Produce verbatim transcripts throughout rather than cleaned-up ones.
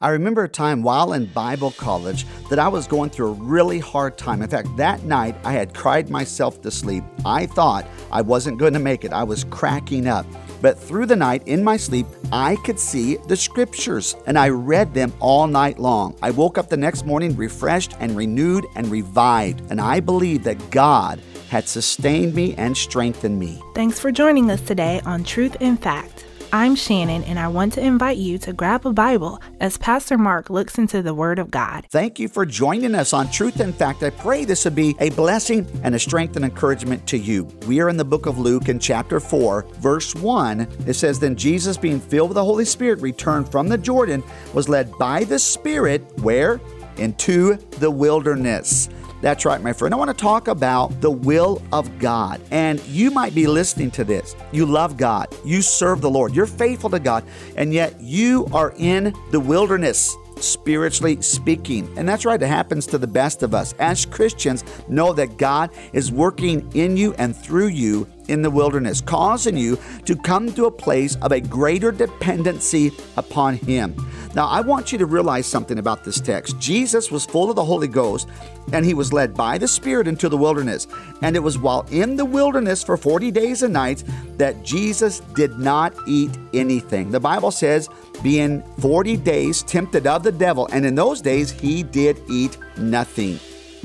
I remember a time while in Bible college that I was going through a really hard time. In fact, that night I had cried myself to sleep. I thought I wasn't going to make it. I was cracking up. But through the night, in my sleep, I could see the scriptures, and I read them all night long. I woke up the next morning refreshed and renewed and revived, and I believed that God had sustained me and strengthened me. Thanks for joining us today on Truth in Fact. I'm Shannon, and I want to invite you to grab a Bible as Pastor Mark looks into the Word of God. Thank you for joining us on Truth in Fact. I pray this would be a blessing and a strength and encouragement to you. We are in the book of Luke in chapter four, verse one. It says, "Then Jesus, being filled with the Holy Spirit, returned from the Jordan, was led by the Spirit," where? "Into the wilderness." That's right, my friend. I want to talk about the will of God. And you might be listening to this. You love God. You serve the Lord. You're faithful to God. And yet you are in the wilderness, spiritually speaking. And that's right. It happens to the best of us. As Christians, know that God is working in you and through you in the wilderness, causing you to come to a place of a greater dependency upon Him. Now, I want you to realize something about this text. Jesus was full of the Holy Ghost, and He was led by the Spirit into the wilderness. And it was while in the wilderness for forty days and nights that Jesus did not eat anything. The Bible says, being forty days tempted of the devil, and in those days He did eat nothing.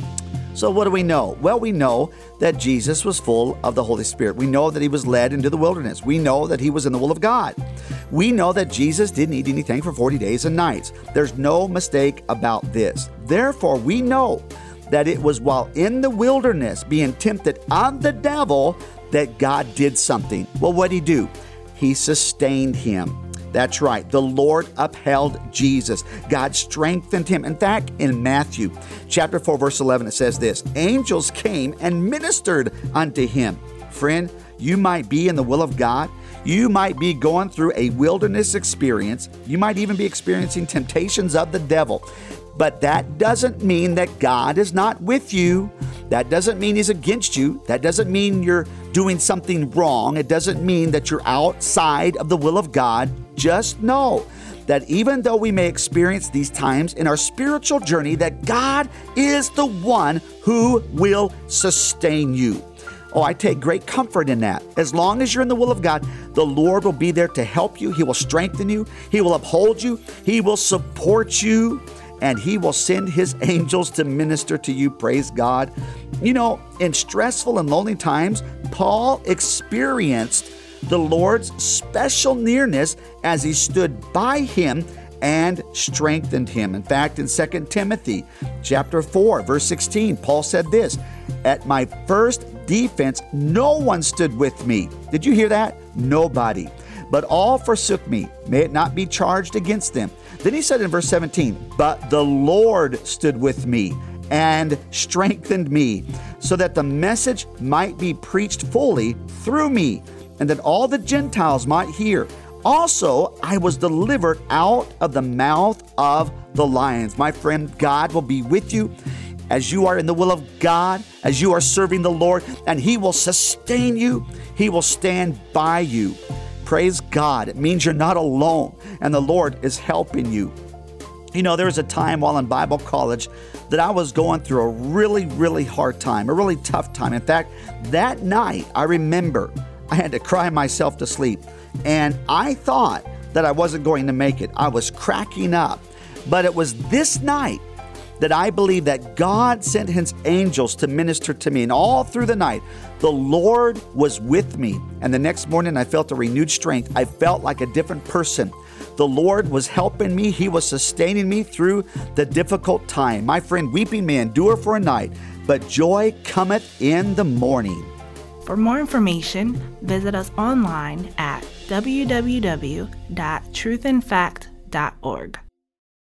So what do we know? Well, we know that Jesus was full of the Holy Spirit. We know that He was led into the wilderness. We know that He was in the will of God. We know that Jesus didn't eat anything for forty days and nights. There's no mistake about this. Therefore, we know that it was while in the wilderness being tempted of the devil that God did something. Well, what did He do? He sustained Him. That's right. The Lord upheld Jesus. God strengthened Him. In fact, in Matthew chapter four, verse eleven, it says this, "Angels came and ministered unto Him." Friend, you might be in the will of God. You might be going through a wilderness experience. You might even be experiencing temptations of the devil. But that doesn't mean that God is not with you. That doesn't mean He's against you. That doesn't mean you're doing something wrong. It doesn't mean that you're outside of the will of God. Just know that even though we may experience these times in our spiritual journey, that God is the one who will sustain you. Oh, I take great comfort in that. As long as you're in the will of God, the Lord will be there to help you. He will strengthen you. He will uphold you. He will support you. And He will send His angels to minister to you. Praise God. You know, in stressful and lonely times, Paul experienced the Lord's special nearness as He stood by him and strengthened him. In fact, in Second Timothy chapter four, verse sixteen, Paul said this, "At my first defense, no one stood with me." Did you hear that? Nobody. "But all forsook me. May it not be charged against them." Then he said in verse seventeen, "But the Lord stood with me and strengthened me, so that the message might be preached fully through me, and that all the Gentiles might hear. Also, I was delivered out of the mouth of the lions." My friend, God will be with you as you are in the will of God, as you are serving the Lord, and He will sustain you. He will stand by you. Praise God. It means you're not alone, and the Lord is helping you. You know, there was a time while in Bible college that I was going through a really, really hard time, a really tough time. In fact, that night, I remember I had to cry myself to sleep, and I thought that I wasn't going to make it. I was cracking up. But it was this night that I believe that God sent His angels to minister to me. And all through the night, the Lord was with me. And the next morning, I felt a renewed strength. I felt like a different person. The Lord was helping me. He was sustaining me through the difficult time. My friend, weeping may endure for a night, but joy cometh in the morning. For more information, visit us online at w w w dot truth in fact dot org.